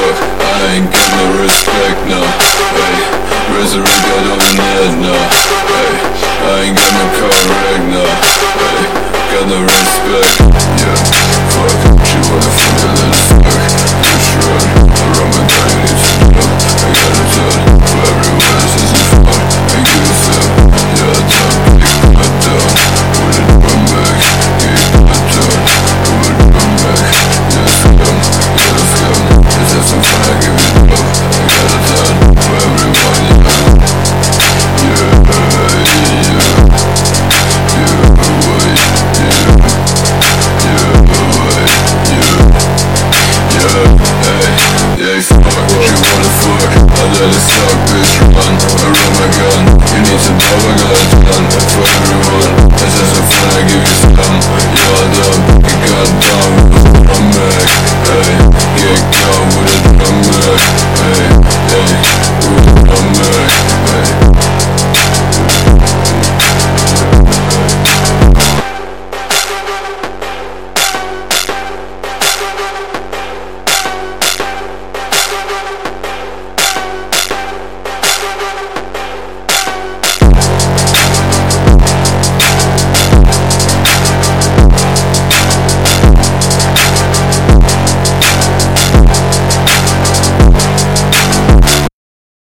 fuck, I ain't got no respect, no. Hey, resurrect got on the net, no. Hey, I ain't got no correct, no. Hey, got no respect, yeah. Fuck, she wanna fuck a little fuck. Just run, around my time, you need to know. I got a ton, for everyone else isn't fun. I give a fuck, yeah, I don't pick my dog. Put it run back, yeah, my dog. Put it run back, yeah, scum, yeah, scum. Let's have some fun, I give it up. I got a ton, for everyone, yeah. Let it suck, bitch, run around my gun. You need some power, I got a ton for everyone. Let's have some fun, I give you